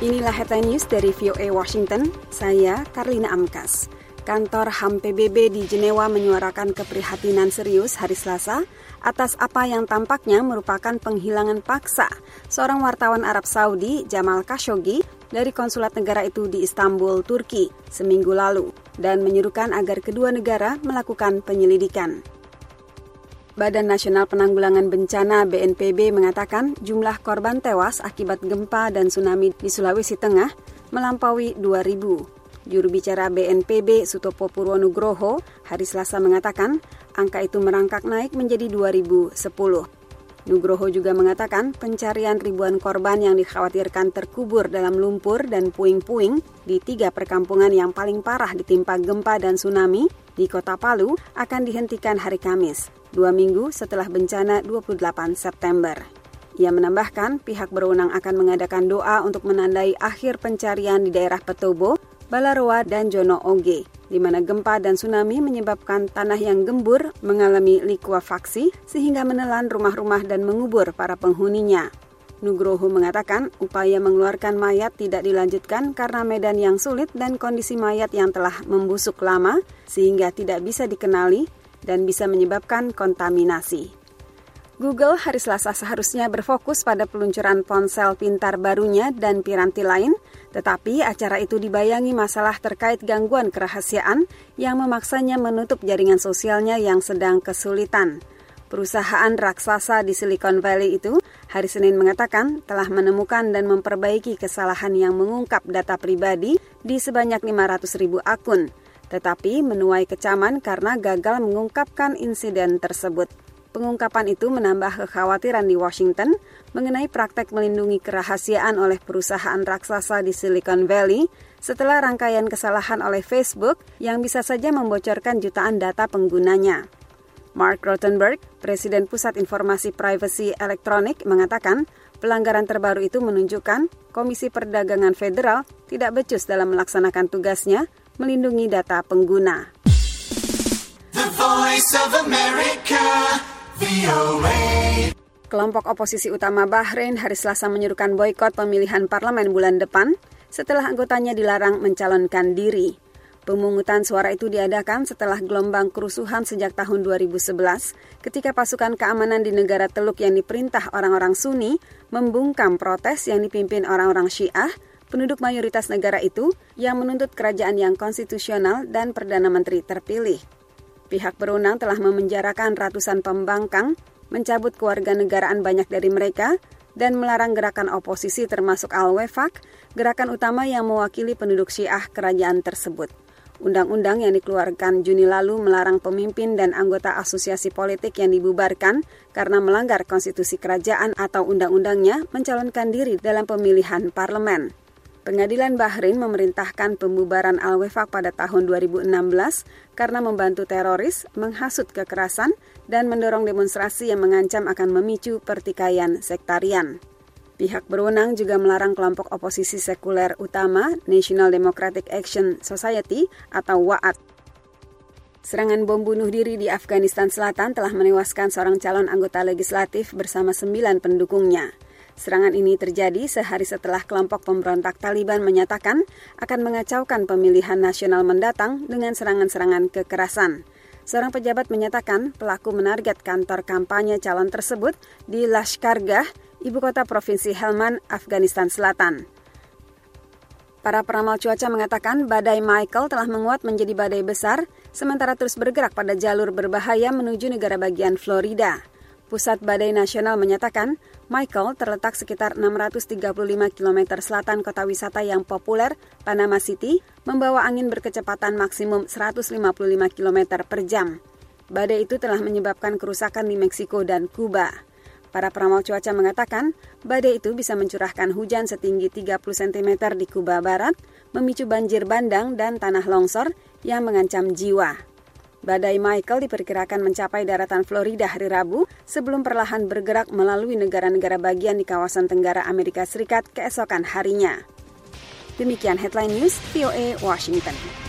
Inilah headline news dari VOA Washington, saya Karlina Amkas. Kantor HAM PBB di Jenewa menyuarakan keprihatinan serius hari Selasa atas apa yang tampaknya merupakan penghilangan paksa seorang wartawan Arab Saudi, Jamal Khashoggi, dari konsulat negara itu di Istanbul, Turki, seminggu lalu, dan menyerukan agar kedua negara melakukan penyelidikan. Badan Nasional Penanggulangan Bencana BNPB mengatakan jumlah korban tewas akibat gempa dan tsunami di Sulawesi Tengah melampaui 2.000. Juru bicara BNPB Sutopo Purwonugroho hari Selasa mengatakan angka itu merangkak naik menjadi 2.010. Nugroho juga mengatakan pencarian ribuan korban yang dikhawatirkan terkubur dalam lumpur dan puing-puing di 3 perkampungan yang paling parah ditimpa gempa dan tsunami di Kota Palu akan dihentikan hari Kamis, 2 minggu setelah bencana 28 September. Ia menambahkan pihak berwenang akan mengadakan doa untuk menandai akhir pencarian di daerah Petobo, Balaroa, dan Jono Oge, di mana gempa dan tsunami menyebabkan tanah yang gembur mengalami likuifaksi sehingga menelan rumah-rumah dan mengubur para penghuninya. Nugroho mengatakan upaya mengeluarkan mayat tidak dilanjutkan karena medan yang sulit dan kondisi mayat yang telah membusuk lama sehingga tidak bisa dikenali dan bisa menyebabkan kontaminasi. Google hari Selasa seharusnya berfokus pada peluncuran ponsel pintar barunya dan piranti lain, tetapi acara itu dibayangi masalah terkait gangguan kerahasiaan yang memaksanya menutup jaringan sosialnya yang sedang kesulitan. Perusahaan raksasa di Silicon Valley itu hari Senin mengatakan telah menemukan dan memperbaiki kesalahan yang mengungkap data pribadi di sebanyak 500.000 akun, tetapi menuai kecaman karena gagal mengungkapkan insiden tersebut. Pengungkapan itu menambah kekhawatiran di Washington mengenai praktek melindungi kerahasiaan oleh perusahaan raksasa di Silicon Valley setelah rangkaian kesalahan oleh Facebook yang bisa saja membocorkan jutaan data penggunanya. Mark Rothenberg, Presiden Pusat Informasi Privasi Elektronik, mengatakan pelanggaran terbaru itu menunjukkan Komisi Perdagangan Federal tidak becus dalam melaksanakan tugasnya melindungi data pengguna. The Voice of America, VOA. Kelompok oposisi utama Bahrain hari Selasa menyerukan boikot pemilihan parlemen bulan depan setelah anggotanya dilarang mencalonkan diri. Pemungutan suara itu diadakan setelah gelombang kerusuhan sejak tahun 2011 ketika pasukan keamanan di negara Teluk yang diperintah orang-orang Sunni membungkam protes yang dipimpin orang-orang Syiah, penduduk mayoritas negara itu yang menuntut kerajaan yang konstitusional dan Perdana Menteri terpilih. Pihak berwenang telah memenjarakan ratusan pembangkang, mencabut kewarganegaraan banyak dari mereka, dan melarang gerakan oposisi termasuk Al-Wefaq, gerakan utama yang mewakili penduduk Syiah kerajaan tersebut. Undang-undang yang dikeluarkan Juni lalu melarang pemimpin dan anggota asosiasi politik yang dibubarkan karena melanggar konstitusi kerajaan atau undang-undangnya mencalonkan diri dalam pemilihan parlemen. Pengadilan Bahrain memerintahkan pembubaran Al-Wefaq pada tahun 2016 karena membantu teroris, menghasut kekerasan, dan mendorong demonstrasi yang mengancam akan memicu pertikaian sektarian. Pihak berwenang juga melarang kelompok oposisi sekuler utama National Democratic Action Society atau WAAT. Serangan bom bunuh diri di Afghanistan Selatan telah menewaskan seorang calon anggota legislatif bersama 9 pendukungnya. Serangan ini terjadi sehari setelah kelompok pemberontak Taliban menyatakan akan mengacaukan pemilihan nasional mendatang dengan serangan-serangan kekerasan. Seorang pejabat menyatakan pelaku menarget kantor kampanye calon tersebut di Lashkargah, ibu kota provinsi Helmand, Afghanistan Selatan. Para peramal cuaca mengatakan badai Michael telah menguat menjadi badai besar, sementara terus bergerak pada jalur berbahaya menuju negara bagian Florida. Pusat Badai Nasional menyatakan Michael terletak sekitar 635 km selatan kota wisata yang populer, Panama City, membawa angin berkecepatan maksimum 155 km per jam. Badai itu telah menyebabkan kerusakan di Meksiko dan Kuba. Para peramal cuaca mengatakan badai itu bisa mencurahkan hujan setinggi 30 cm di Kuba Barat, memicu banjir bandang dan tanah longsor yang mengancam jiwa. Badai Michael diperkirakan mencapai daratan Florida hari Rabu sebelum perlahan bergerak melalui negara-negara bagian di kawasan Tenggara Amerika Serikat keesokan harinya. Demikian headline news VOA Washington.